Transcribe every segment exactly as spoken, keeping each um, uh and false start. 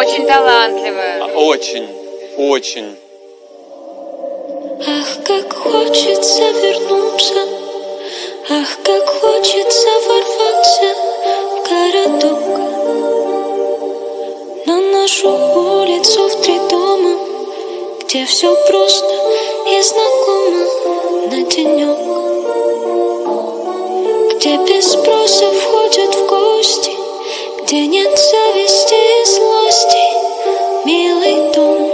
очень талантливая. Очень, очень. Ах, как хочется вернуться, ах, как хочется ворваться в городок, на нашу улицу в три дома, где все просто и знакомо на денек, где без спроса входят в гости, где нет зависти и злости, милый дом,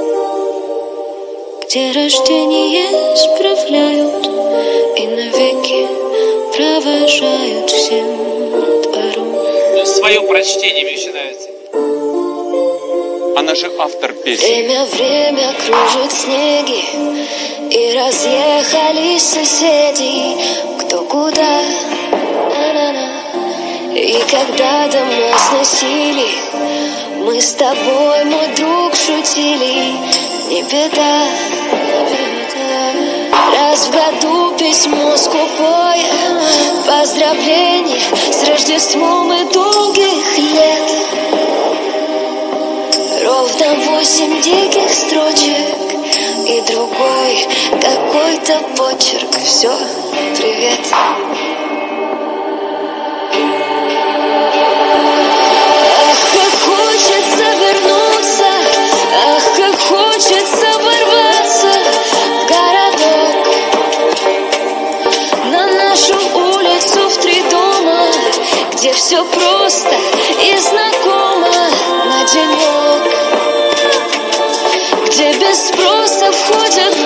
где рождение справляют и навеки провожают всем двором. Свое прочтение мне еще нравится. Она же автор песни. Время, время кружит снеги, и разъехались соседи, кто куда. На-на-на. И когда дома сносили, мы с тобой, мой друг, шутили. Не беда, не беда. Раз в году письмо скупое, поздравление с Рождеством и долгих лет. Ровно восемь диких строчек и другой какой-то почерк. Все, привет. Ах, как хочется вернуться, ах, как хочется ворваться в городок, на нашу улицу в три дома, где все просто и знакомо на денек, где без спроса входят